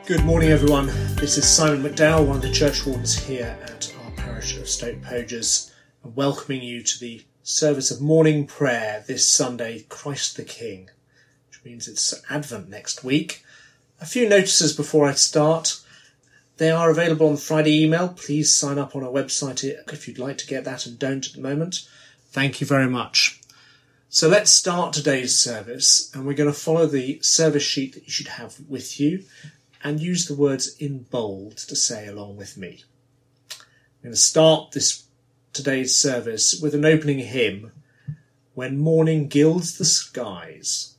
Good morning, everyone. This is Simon McDowell, one of the church wardens here at our parish of Stoke Poges, and welcoming you to the service of morning prayer this Sunday, Christ the King, which means it's Advent next week. A few notices before I start. They are available on the Friday email. Please sign up on our website if you'd like to get that and don't at the moment. Thank you very much. So let's start today's service, and we're going to follow the service sheet that you should have with you and use the words in bold to say along with me. I'm going to start today's service with an opening hymn, When Morning Gilds the Skies.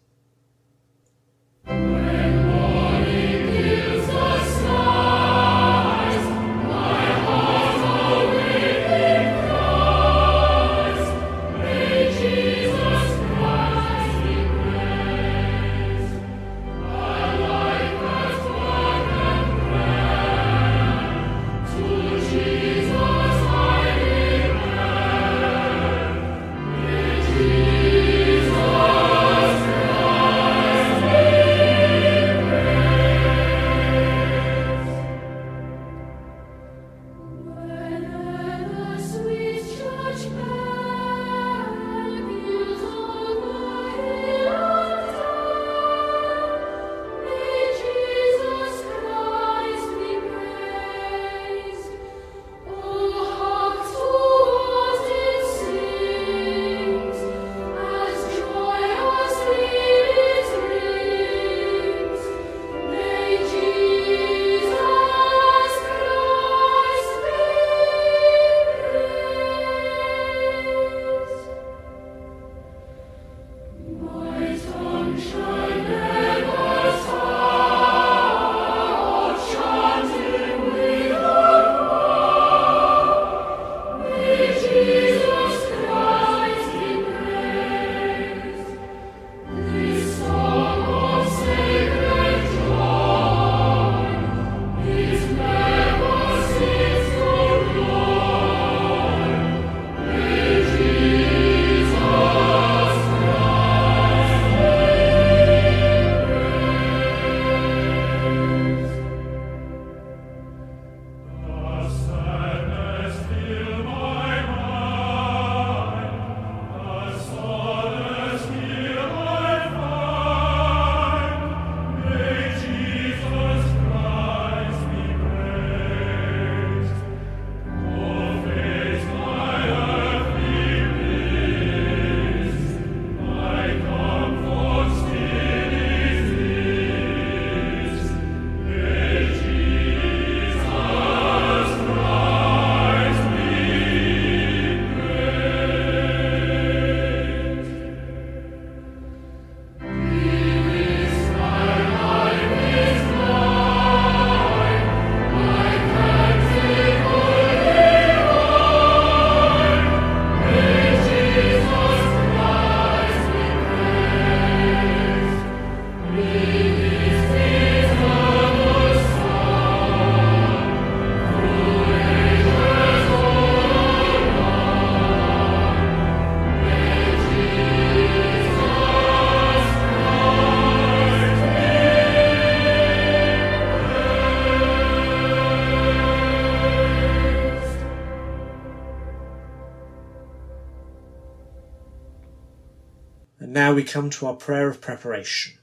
Now we come to our prayer of preparation.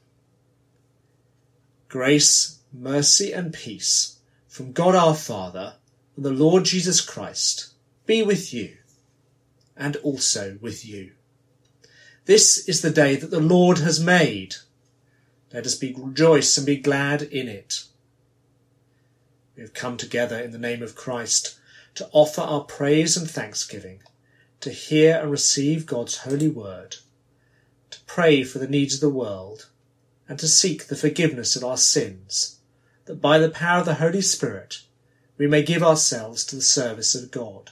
Grace, mercy and peace from God our Father and the Lord Jesus Christ be with you and also with you. This is the day that the Lord has made. Let us rejoice and be glad in it. We have come together in the name of Christ to offer our praise and thanksgiving, to hear and receive God's holy word, to pray for the needs of the world, and to seek the forgiveness of our sins, that by the power of the Holy Spirit we may give ourselves to the service of God.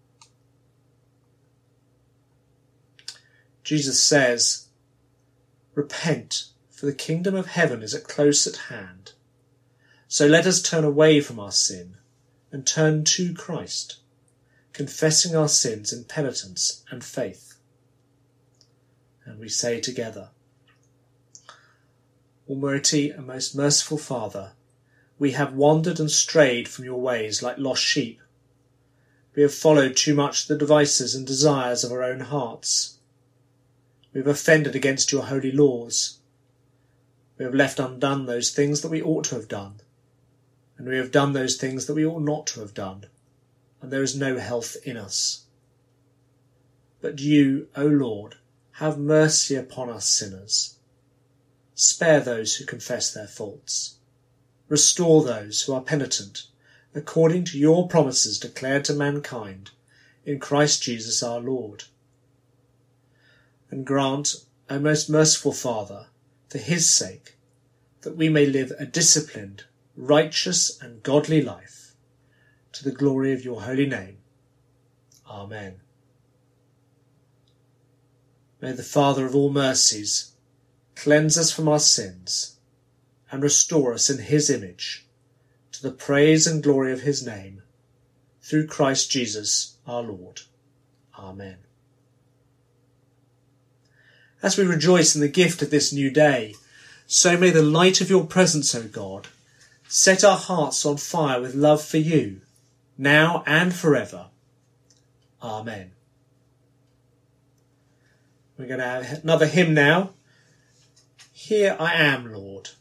Jesus says, "Repent, for the kingdom of heaven is close at hand. So let us turn away from our sin and turn to Christ, confessing our sins in penitence and faith." And we say together, Almighty and most merciful Father, We have wandered and strayed from your ways like lost sheep. We have followed too much the devices and desires of our own hearts. We have offended against your holy laws. We have left undone those things that we ought to have done, and we have done those things that we ought not to have done, and there is no health in us. But you, O Lord, have mercy upon us sinners. Spare those who confess their faults. Restore those who are penitent, according to your promises declared to mankind, in Christ Jesus our Lord. And grant, O most merciful Father, for his sake, that we may live a disciplined, righteous and godly life, to the glory of your holy name. Amen. May the Father of all mercies cleanse us from our sins and restore us in his image, to the praise and glory of his name, through Christ Jesus our Lord. Amen. As we rejoice in the gift of this new day, so may the light of your presence, O God, set our hearts on fire with love for you, now and forever. Amen. We're going to have another hymn now. Here I am, Lord.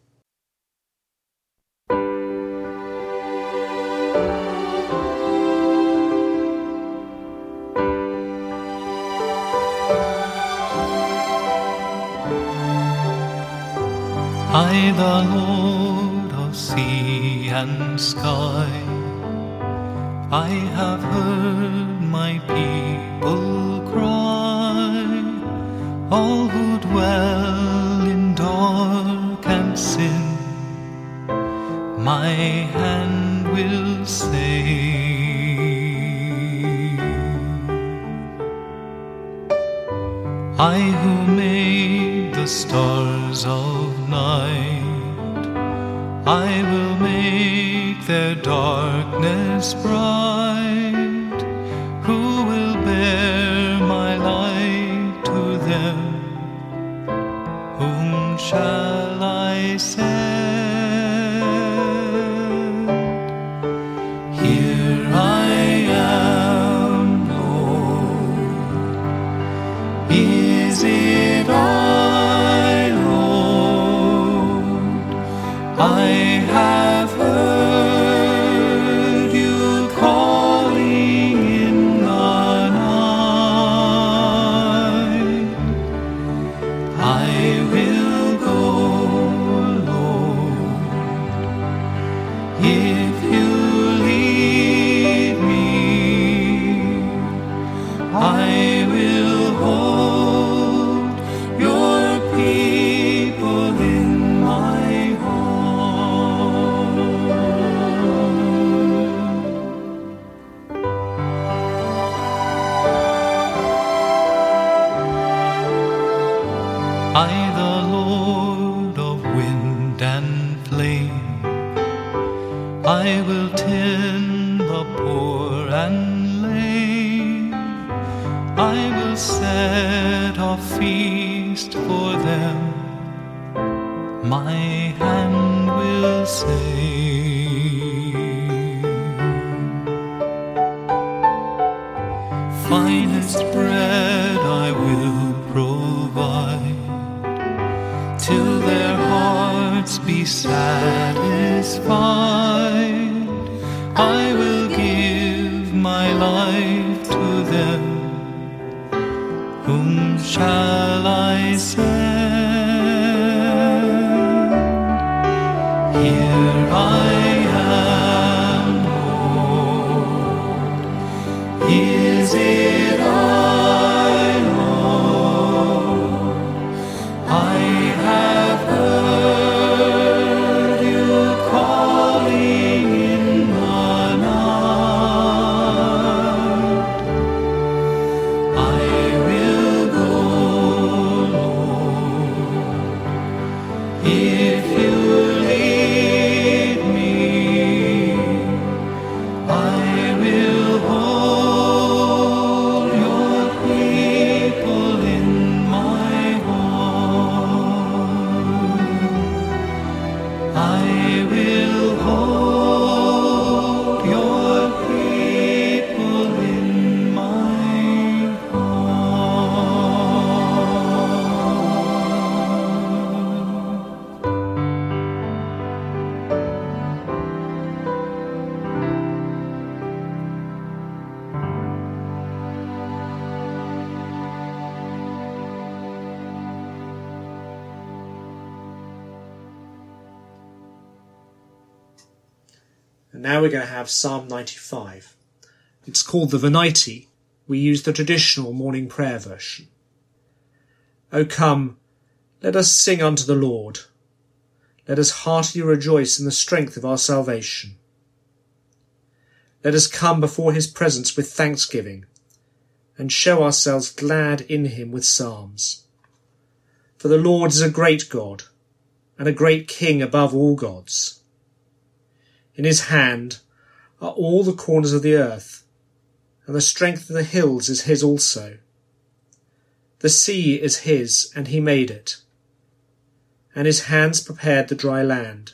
I, the Lord of sea and sky, I have heard my people cry, all who dwell in dark and sin, my hand will save. I who made the stars of night, I will make their darkness bright. Who will bear my light to them? Whom shall I send? Here I am, Lord. Is it I, Lord? I have heard you calling in the night. I will go, Lord, if you lead me. I will hold your people in my heart. I, the Lord of wind and flame, I will tend the poor and lame. I will set a feast for them, my hand will save. Finest bread I will provide, till their hearts be satisfied. I will give my life to them. Whom shall I send? Here I am, Lord. Is it I, Lord? I have heard you calling in the night. I will go, Lord, if you lead me. And now we're going to have Psalm 95. It's called the Venite. We use the traditional morning prayer version. O come, let us sing unto the Lord. Let us heartily rejoice in the strength of our salvation. Let us come before his presence with thanksgiving, and show ourselves glad in him with psalms. For the Lord is a great God, and a great King above all gods. In his hand are all the corners of the earth, and the strength of the hills is his also. The sea is his, and he made it, and his hands prepared the dry land.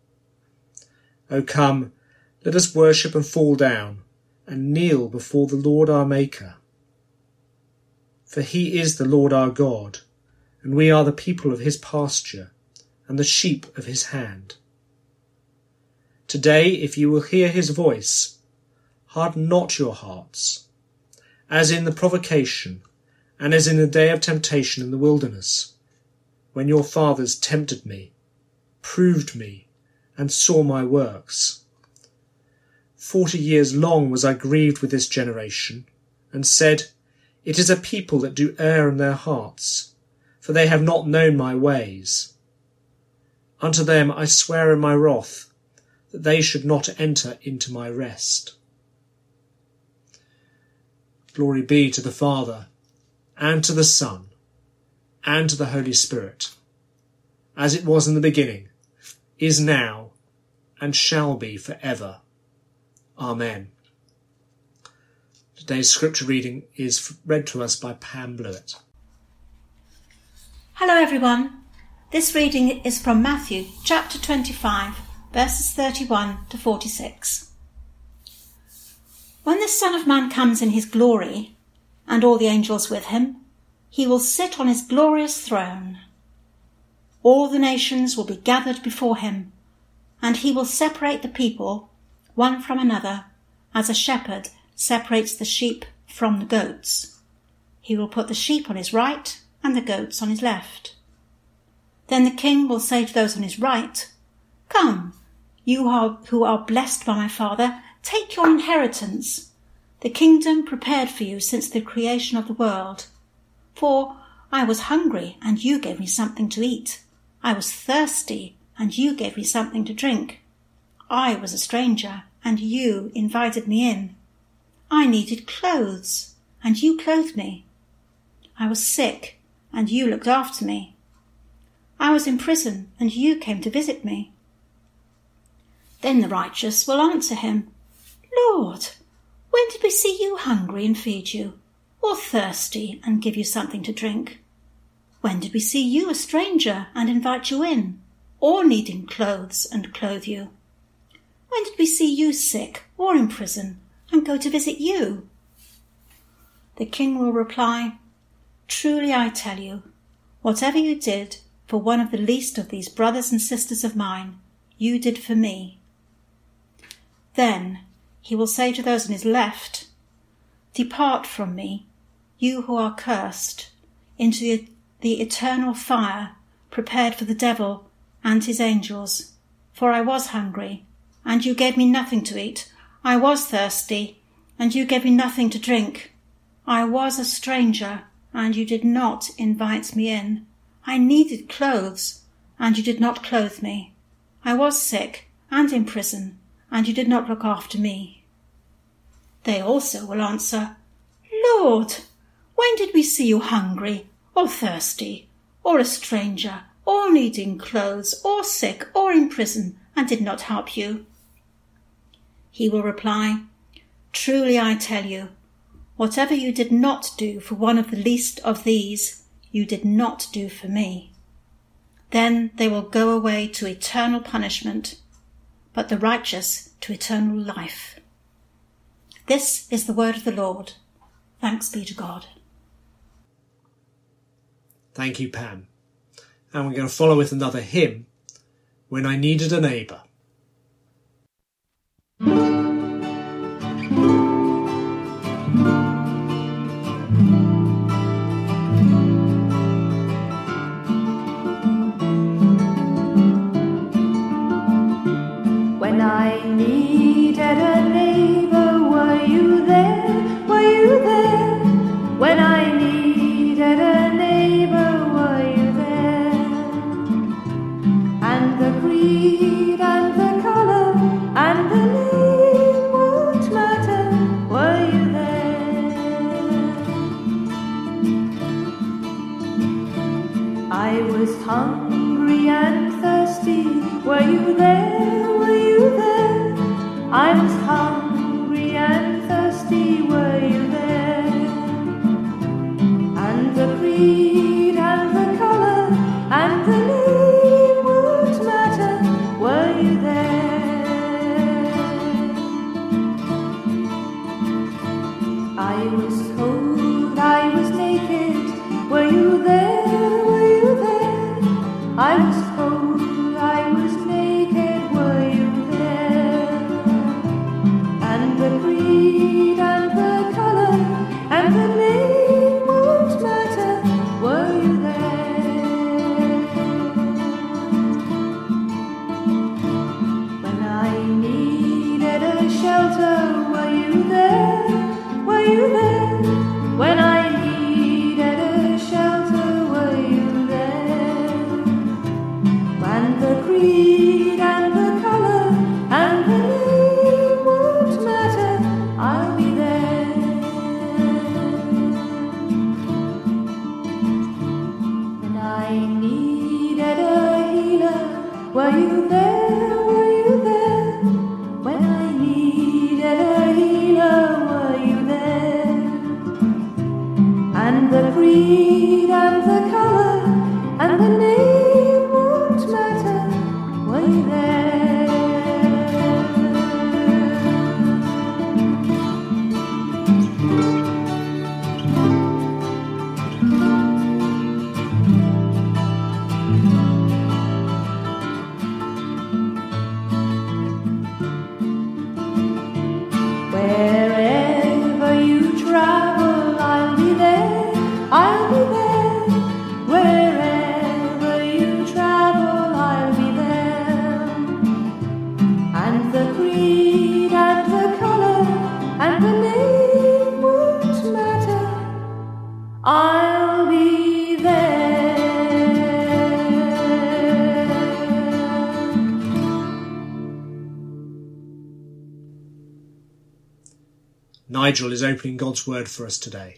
O come, let us worship and fall down, and kneel before the Lord our Maker. For he is the Lord our God, and we are the people of his pasture, and the sheep of his hand. Today, if you will hear his voice, harden not your hearts, as in the provocation, and as in the day of temptation in the wilderness, when your fathers tempted me, proved me, and saw my works. 40 years long was I grieved with this generation, and said, It is a people that do err in their hearts, for they have not known my ways. Unto them I swear in my wrath, that they should not enter into my rest. Glory be to the Father, and to the Son, and to the Holy Spirit, as it was in the beginning, is now, and shall be for ever. Amen. Today's scripture reading is read to us by Pam Blewett. Hello everyone. This reading is from Matthew chapter 25, verses 31 to 46. When the Son of Man comes in his glory, and all the angels with him, he will sit on his glorious throne. All the nations will be gathered before him, and he will separate the people one from another, as a shepherd separates the sheep from the goats. He will put the sheep on his right and the goats on his left. Then the king will say to those on his right, Come, you who are blessed by my Father, take your inheritance, the kingdom prepared for you since the creation of the world. For I was hungry, and you gave me something to eat. I was thirsty, and you gave me something to drink. I was a stranger, and you invited me in. I needed clothes, and you clothed me. I was sick, and you looked after me. I was in prison, and you came to visit me. Then the righteous will answer him, Lord, when did we see you hungry and feed you, or thirsty and give you something to drink? When did we see you a stranger and invite you in, or needing clothes and clothe you? When did we see you sick or in prison and go to visit you? The king will reply, Truly I tell you, whatever you did for one of the least of these brothers and sisters of mine, you did for me. Then he will say to those on his left, Depart from me, you who are cursed, into the eternal fire prepared for the devil and his angels. For I was hungry, and you gave me nothing to eat. I was thirsty, and you gave me nothing to drink. I was a stranger, and you did not invite me in. I needed clothes, and you did not clothe me. I was sick and in prison, and you did not look after me. They also will answer, Lord, when did we see you hungry, or thirsty, or a stranger, or needing clothes, or sick, or in prison, and did not help you? He will reply, Truly I tell you, whatever you did not do for one of the least of these, you did not do for me. Then they will go away to eternal punishment, but the righteous to eternal life. This is the word of the Lord. Thanks be to God. Thank you, Pam. And we're going to follow with another hymn, When I Needed a Neighbour. When I need needed a neighbor, were you there? And the creed and the color and the name won't matter, were you there? I was hungry and thirsty, were you there, were you there? I was hungry and thirsty, were you there? And the creed and the color and the name won't matter, were you there? I was told I was naked, were you there, were you there? I was told I was naked, were you there? And the creed and the color and the name won't matter, were you there? When I needed a shelter, were you there? Were you there? When I needed a shelter, were you there? And the creed and the color and the name won't matter, I'll be there. When I needed a healer, were you there, were you there? When I needed a healer, were you there? And the creed and the color and the name won't matter, were you there? Wherever you travel, I'll be there, I'll be there. Wherever you travel, I'll be there. And the creed and the color and the name won't matter, I'll be there. Nigel is opening God's Word for us today.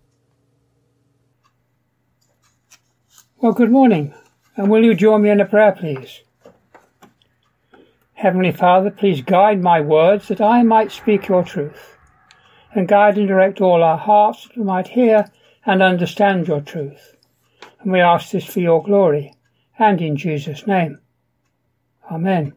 Well, good morning, and will you join me in a prayer, please? Heavenly Father, please guide my words that I might speak your truth, and guide and direct all our hearts that we might hear and understand your truth. And we ask this for your glory, and in Jesus' name. Amen.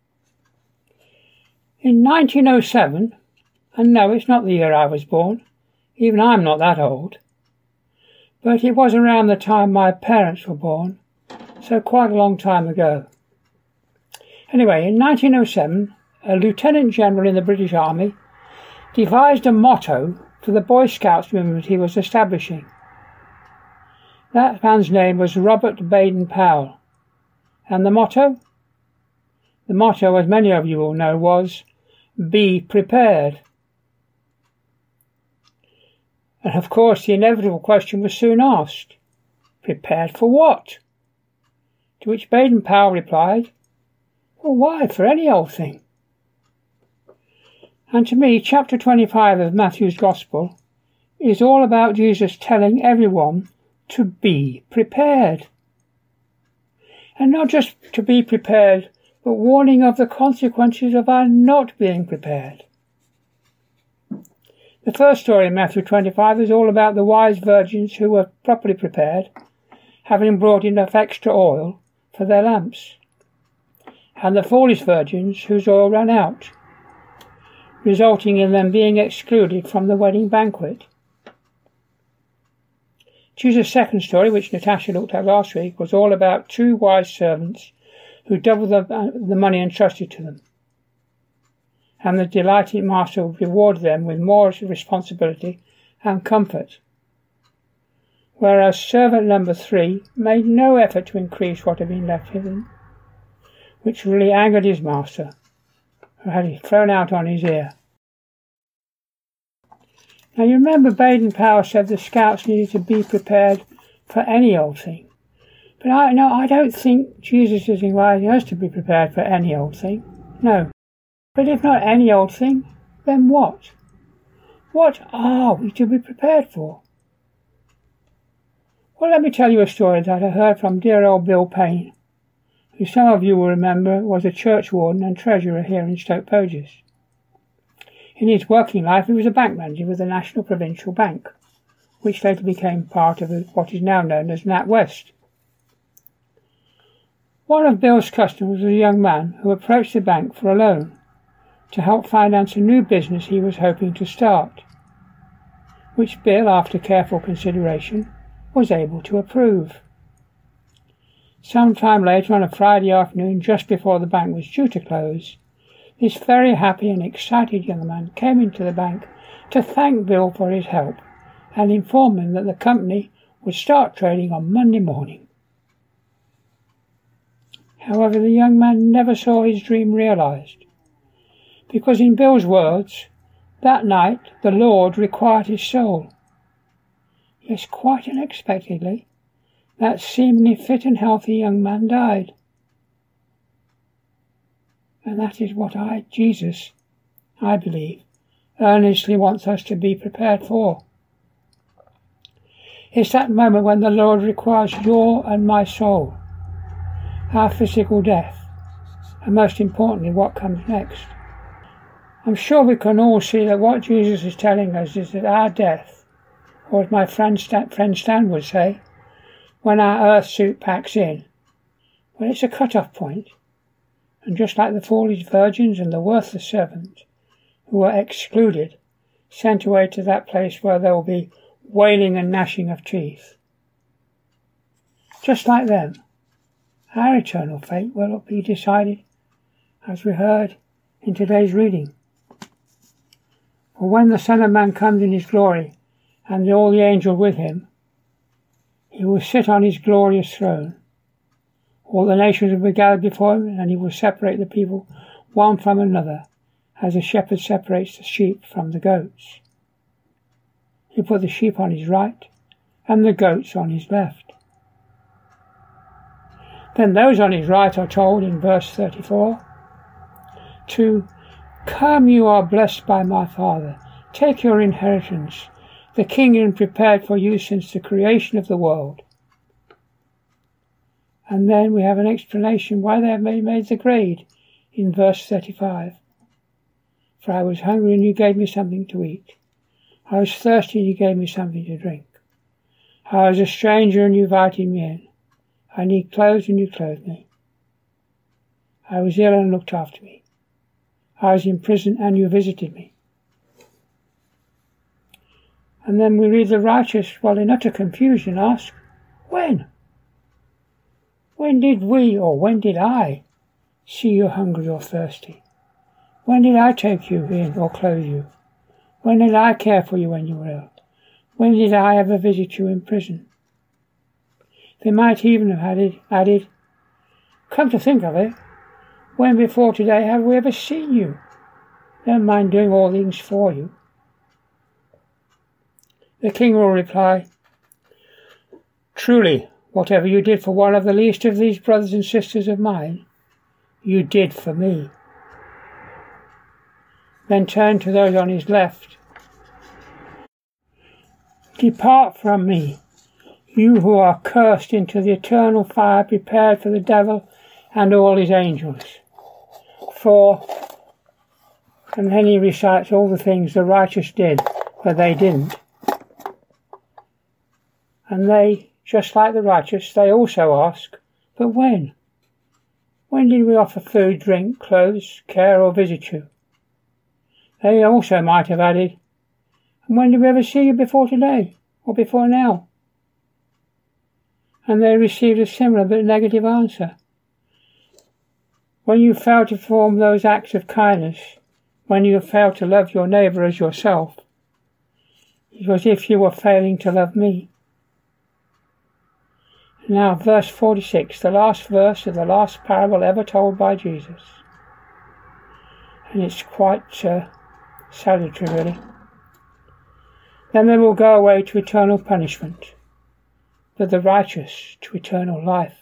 In 1907, and no, it's not the year I was born, even I'm not that old, but it was around the time my parents were born, so quite a long time ago. Anyway, in 1907, a Lieutenant General in the British Army devised a motto for the Boy Scouts movement he was establishing. That man's name was Robert Baden-Powell, and the motto? The motto, as many of you will know, was, "Be prepared." And of course the inevitable question was soon asked, prepared for what? To which Baden-Powell replied, well, why, for any old thing. And to me, chapter 25 of Matthew's Gospel is all about Jesus telling everyone to be prepared. And not just to be prepared, but warning of the consequences of our not being prepared. The first story in Matthew 25 is all about the wise virgins who were properly prepared, having brought enough extra oil for their lamps, and the foolish virgins whose oil ran out, resulting in them being excluded from the wedding banquet. Jesus' second story, which Natasha looked at last week, was all about two wise servants who doubled the money entrusted to them, and the delighted master would reward them with more responsibility and comfort, whereas servant number 3 made no effort to increase what had been left him, which really angered his master, who had it thrown out on his ear. Now you remember Baden-Powell said the Scouts needed to be prepared for any old thing. But I don't think Jesus is inviting us to be prepared for any old thing. No. But if not any old thing, then what? What are we to be prepared for? Well, let me tell you a story that I heard from dear old Bill Payne, who some of you will remember was a church warden and treasurer here in Stoke Poges. In his working life, he was a bank manager with the National Provincial Bank, which later became part of what is now known as NatWest. One of Bill's customers was a young man who approached the bank for a loan to help finance a new business he was hoping to start, which Bill, after careful consideration, was able to approve. Some time later, on a Friday afternoon, just before the bank was due to close, this very happy and excited young man came into the bank to thank Bill for his help and inform him that the company would start trading on Monday morning. However, the young man never saw his dream realised, because in Bill's words, that night the Lord required his soul. Yes, quite unexpectedly, that seemingly fit and healthy young man died. And that is what Jesus, I believe, earnestly wants us to be prepared for. It's that moment when the Lord requires your and my soul, our physical death, and most importantly, what comes next. I'm sure we can all see that what Jesus is telling us is that our death, or as my friend Stan would say, when our earth suit packs in, well, it's a cut-off point. And just like the foolish virgins and the worthless servant, who were excluded, sent away to that place where there will be wailing and gnashing of teeth. Just like them, our eternal fate will be decided, as we heard in today's reading. For when the Son of Man comes in his glory, and all the angels with him, he will sit on his glorious throne. All the nations will be gathered before him, and he will separate the people one from another, as a shepherd separates the sheep from the goats. He put the sheep on his right, and the goats on his left. Then those on his right are told in verse 34, to "Come, you are blessed by my Father, take your inheritance, the kingdom prepared for you since the creation of the world." And then we have an explanation why they have made the grade in verse 35. "For I was hungry and you gave me something to eat. I was thirsty and you gave me something to drink. I was a stranger and you invited me in. I need clothes and you clothed me. I was ill and looked after me. I was in prison and you visited me." And then we read the righteous, while in utter confusion, ask, when? When did we, or when did I, see you hungry or thirsty? When did I take you in or clothe you? When did I care for you when you were ill? When did I ever visit you in prison? They might even have added, "Come to think of it, when before today have we ever seen you? Never mind doing all things for you." The king will reply, "Truly, whatever you did for one of the least of these brothers and sisters of mine, you did for me." Then turn to those on his left. "Depart from me, you who are cursed, into the eternal fire prepared for the devil and all his angels. For," and then he recites all the things the righteous did, but they didn't. And they, just like the righteous, they also ask, "But when? When did we offer food, drink, clothes, care, or visit you?" They also might have added, "And when did we ever see you before today, or before now?" And they received a similar but negative answer. When you fail to perform those acts of kindness, when you fail to love your neighbour as yourself, it was as if you were failing to love me. Now, verse 46, the last verse of the last parable ever told by Jesus. And it's quite salutary, really. Then they will go away to eternal punishment, but the righteous to eternal life.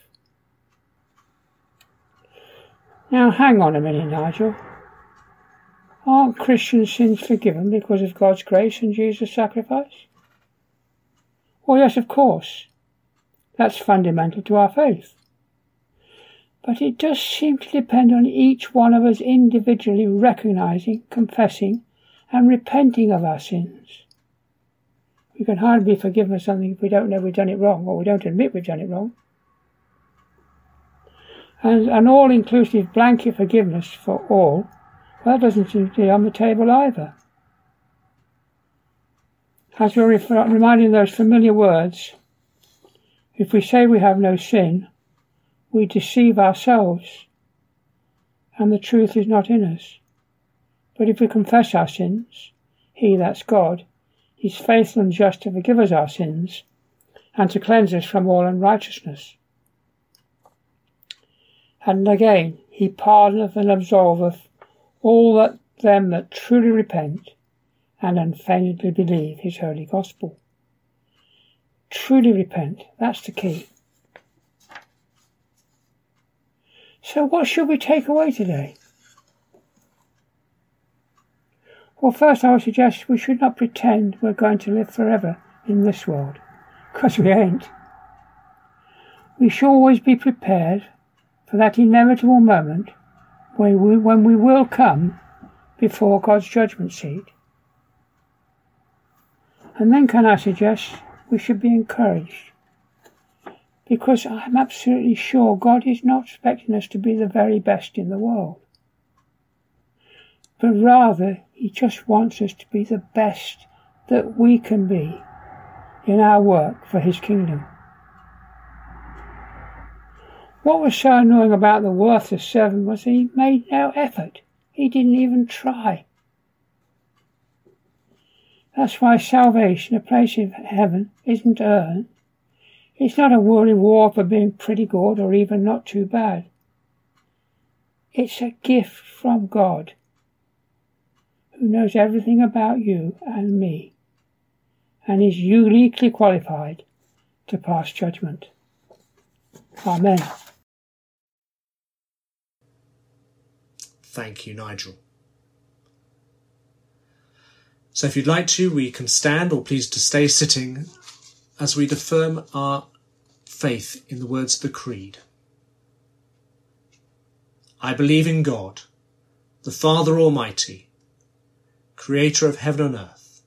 Now hang on a minute, Nigel. Aren't Christian sins forgiven because of God's grace and Jesus' sacrifice? Well, yes, of course. That's fundamental to our faith. But it does seem to depend on each one of us individually recognising, confessing and repenting of our sins. We can hardly be forgiven of something if we don't know we've done it wrong, or we don't admit we've done it wrong. And an all-inclusive blanket forgiveness for all, well, that doesn't seem to be on the table either. As we're reminding those familiar words, if we say we have no sin, we deceive ourselves, and the truth is not in us. But if we confess our sins, He, that's God, is faithful and just to forgive us our sins and to cleanse us from all unrighteousness. And again, He pardoneth and absolveth all them that truly repent and unfeignedly believe His holy gospel. Truly repent, that's the key. So what should we take away today? Well, first I would suggest we should not pretend we're going to live forever in this world, because we ain't. We should always be prepared for that inevitable moment when we will come before God's judgment seat. And then can I suggest we should be encouraged, because I'm absolutely sure God is not expecting us to be the very best in the world, but rather He just wants us to be the best that we can be in our work for His kingdom. What was so annoying about the worthless servant was he made no effort. He didn't even try. That's why salvation, a place in heaven, isn't earned. It's not a reward for being pretty good or even not too bad. It's a gift from God, who knows everything about you and me, and is uniquely qualified to pass judgment. Amen. Thank you, Nigel. So if you'd like to, we can stand, or please to stay sitting, as we affirm our faith in the words of the Creed. I believe in God, the Father Almighty, Creator of heaven and earth.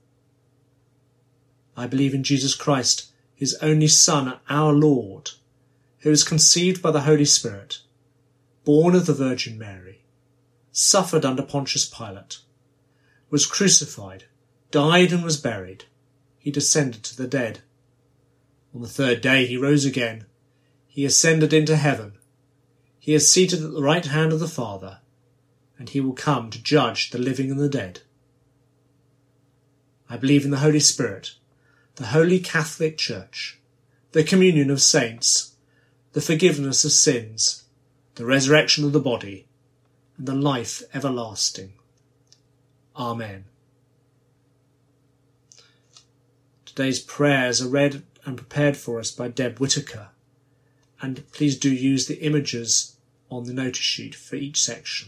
I believe in Jesus Christ, His only Son, our Lord, who was conceived by the Holy Spirit, born of the Virgin Mary, suffered under Pontius Pilate, was crucified, died and was buried. He descended to the dead. On the third day he rose again. He ascended into heaven. He is seated at the right hand of the Father, and he will come to judge the living and the dead. I believe in the Holy Spirit, the Holy Catholic Church, the communion of saints, the forgiveness of sins, the resurrection of the body, and the life everlasting. Amen. Today's prayers are read and prepared for us by Deb Whitaker, and please do use the images on the notice sheet for each section.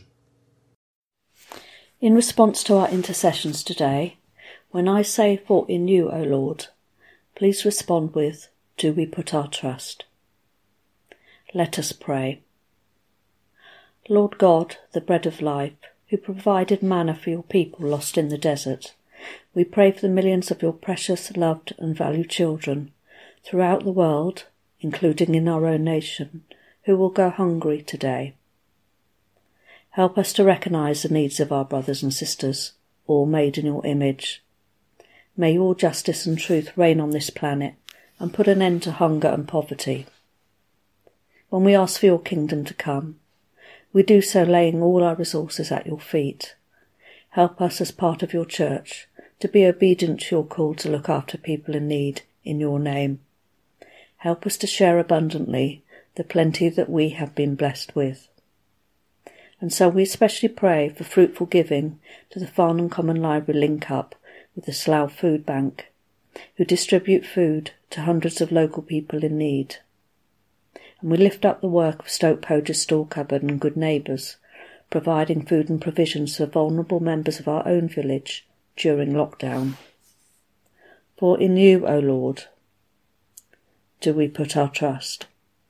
In response to our intercessions today, when I say, "For in you, O Lord," please respond with, "Do we put our trust?" Let us pray. Lord God, the bread of life, who provided manna for your people lost in the desert, we pray for the millions of your precious, loved and valued children throughout the world, including in our own nation, who will go hungry today. Help us to recognise the needs of our brothers and sisters, all made in your image. May your justice and truth reign on this planet and put an end to hunger and poverty. When we ask for your kingdom to come, we do so laying all our resources at your feet. Help us as part of your church to be obedient to your call to look after people in need in your name. Help us to share abundantly the plenty that we have been blessed with. And so we especially pray for fruitful giving to the Farnham Common Library link-up with the Slough Food Bank who distribute food to hundreds of local people in need. And we lift up the work of Stoke Poges Store Cupboard and Good Neighbours, providing food and provisions for vulnerable members of our own village during lockdown. For in you, O Lord, do we put our trust.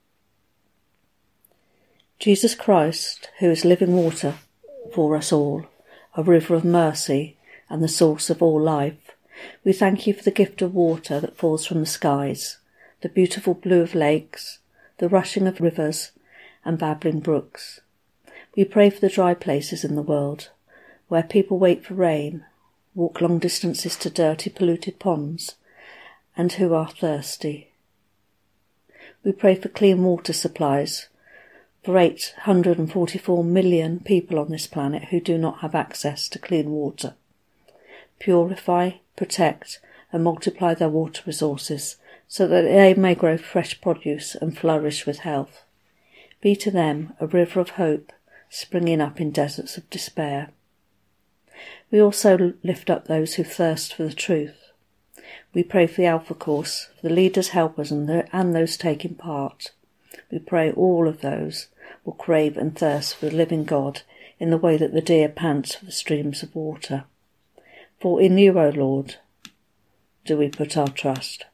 Jesus Christ, who is living water for us all, a river of mercy and the source of all life, we thank you for the gift of water that falls from the skies, the beautiful blue of lakes, the rushing of rivers and babbling brooks. We pray for the dry places in the world, where people wait for rain, walk long distances to dirty, polluted ponds, and who are thirsty. We pray for clean water supplies for 844 million people on this planet who do not have access to clean water. Purify, protect, and multiply their water resources so that they may grow fresh produce and flourish with health. Be to them a river of hope springing up in deserts of despair. We also lift up those who thirst for the truth. We pray for the Alpha Course, for the leaders, helpers, and those taking part. We pray all of those will crave and thirst for the living God in the way that the deer pants for the streams of water. For in you, O Lord, do we put our trust.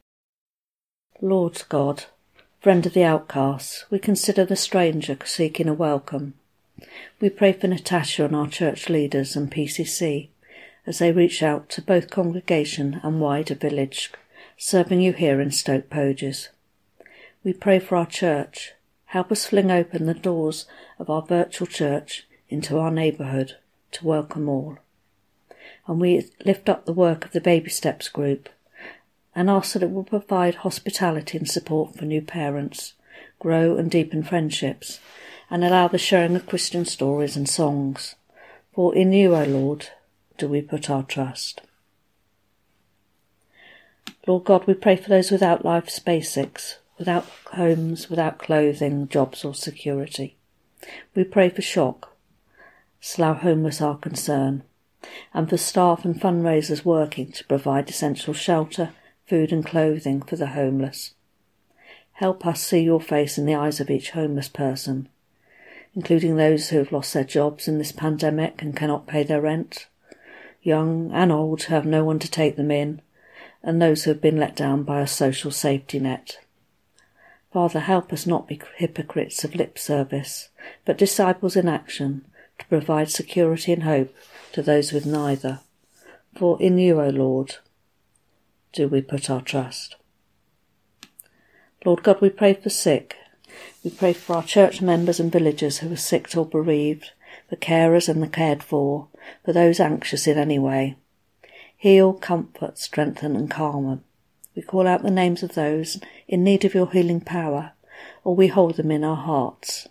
Lord God, friend of the outcasts, we consider the stranger seeking a welcome. We pray for Natasha and our church leaders and PCC as they reach out to both congregation and wider village, serving you here in Stoke Poges. We pray for our church. Help us fling open the doors of our virtual church into our neighbourhood to welcome all. And we lift up the work of the Baby Steps group and ask that it will provide hospitality and support for new parents, grow and deepen friendships, and allow the sharing of Christian stories and songs. For in you, O Lord, do we put our trust. Lord God, we pray for those without life's basics, without homes, without clothing, jobs or security. We pray for shock, Slough Homeless Our Concern, and for staff and fundraisers working to provide essential shelter, food and clothing for the homeless. Help us see your face in the eyes of each homeless person, including those who have lost their jobs in this pandemic and cannot pay their rent, young and old who have no one to take them in, and those who have been let down by a social safety net. Father, help us not be hypocrites of lip service, but disciples in action, to provide security and hope to those with neither. For in you, O Lord, do we put our trust. Lord God, we pray for sick. We pray for our church members and villagers who are sick or bereaved, the carers and the cared for those anxious in any way. Heal, comfort, strengthen and calm them. We call out the names of those in need of your healing power, or we hold them in our hearts.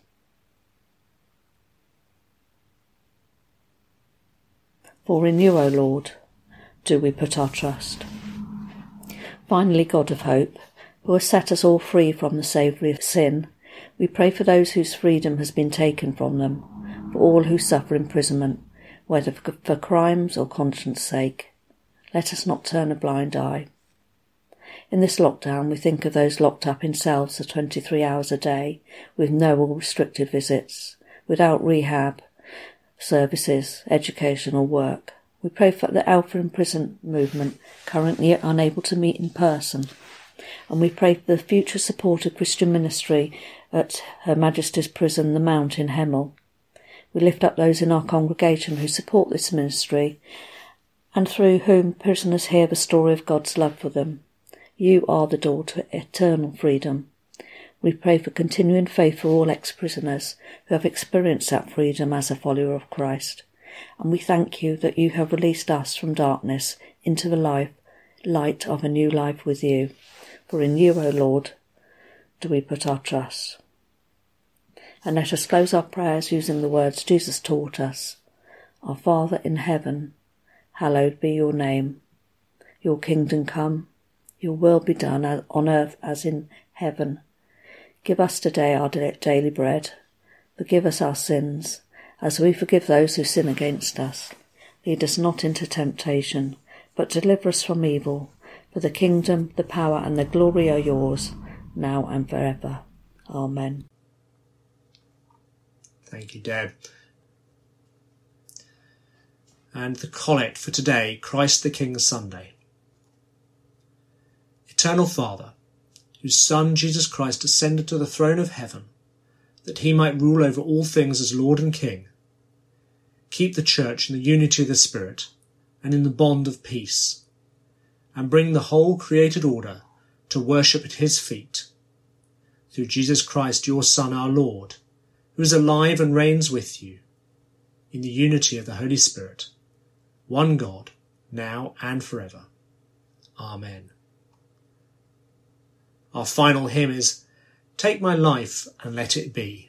For in you, O Lord, do we put our trust. Finally, God of hope, who has set us all free from the slavery of sin, we pray for those whose freedom has been taken from them, for all who suffer imprisonment, whether for crimes or conscience' sake. Let us not turn a blind eye. In this lockdown, we think of those locked up in cells for 23 hours a day, with no or restricted visits, without rehab, services, education or work. We pray for the Alpha in Prison movement, currently unable to meet in person. And we pray for the future support of Christian ministry at Her Majesty's Prison, the Mount in Hemel. We lift up those in our congregation who support this ministry, and through whom prisoners hear the story of God's love for them. You are the door to eternal freedom. We pray for continuing faith for all ex-prisoners who have experienced that freedom as a follower of Christ. And we thank you that you have released us from darkness into the light of a new life with you. For in you, O Lord, do we put our trust. And let us close our prayers using the words Jesus taught us. Our Father in heaven, hallowed be your name. Your kingdom come, your will be done on earth as in heaven. Give us today our daily bread. Forgive us our sins, as we forgive those who sin against us. Lead us not into temptation, but deliver us from evil. For For the kingdom, the power and the glory are yours, now and forever. Amen. Thank you, Deb. And the collect for today, Christ the King Sunday. Eternal Father, whose Son Jesus Christ ascended to the throne of heaven, that he might rule over all things as Lord and King, keep the Church in the unity of the Spirit and in the bond of peace, and bring the whole created order to worship at his feet. Through Jesus Christ, your Son, our Lord, who is alive and reigns with you, in the unity of the Holy Spirit, one God, now and forever. Amen. Our final hymn is Take My Life and Let It Be.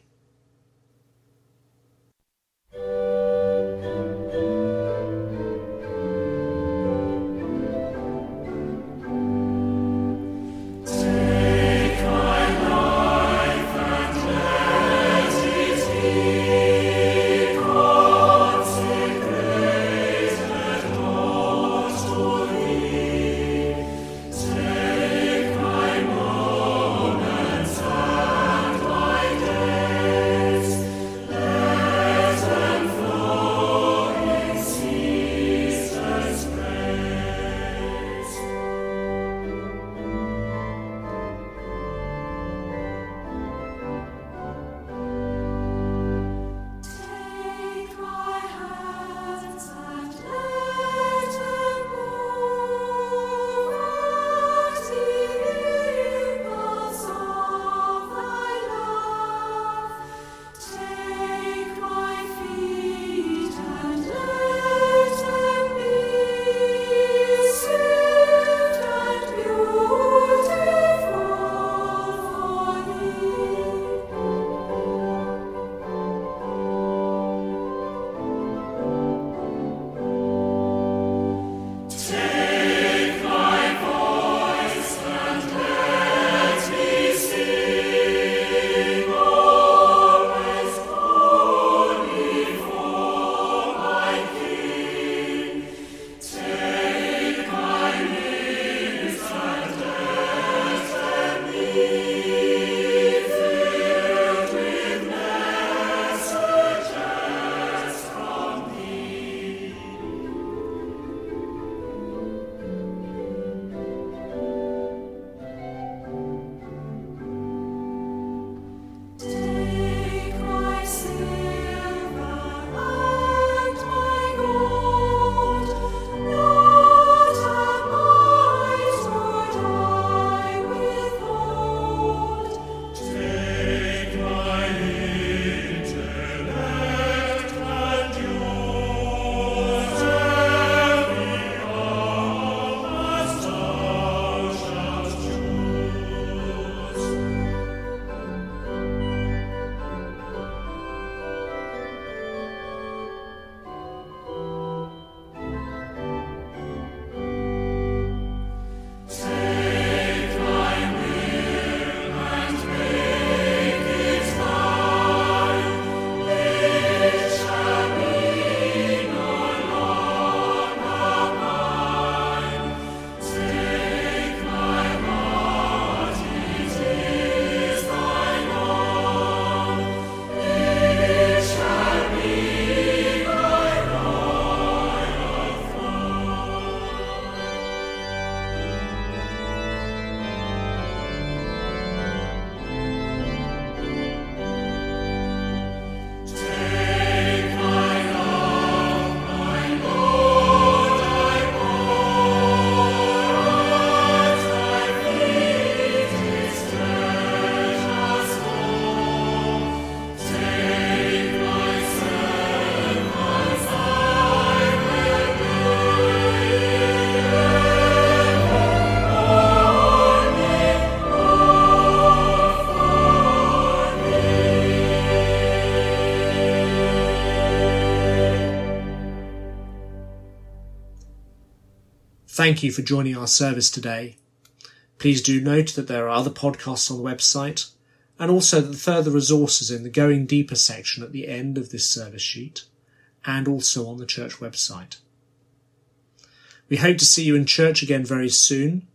Thank you for joining our service today. Please do note that there are other podcasts on the website, and also that further resources in the Going Deeper section at the end of this service sheet, and also on the church website. We hope to see you in church again very soon,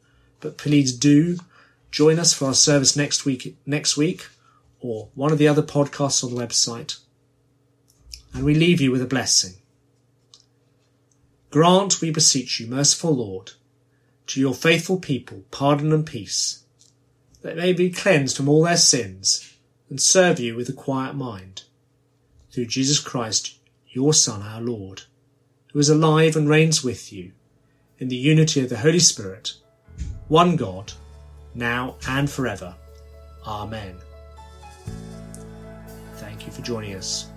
but please do join us for our service next week, or one of the other podcasts on the website. And we leave you with a blessing. Grant, we beseech you, merciful Lord, to your faithful people pardon and peace, that they may be cleansed from all their sins and serve you with a quiet mind. Through Jesus Christ, your Son, our Lord, who is alive and reigns with you, in the unity of the Holy Spirit, one God, now and forever. Amen. Thank you for joining us.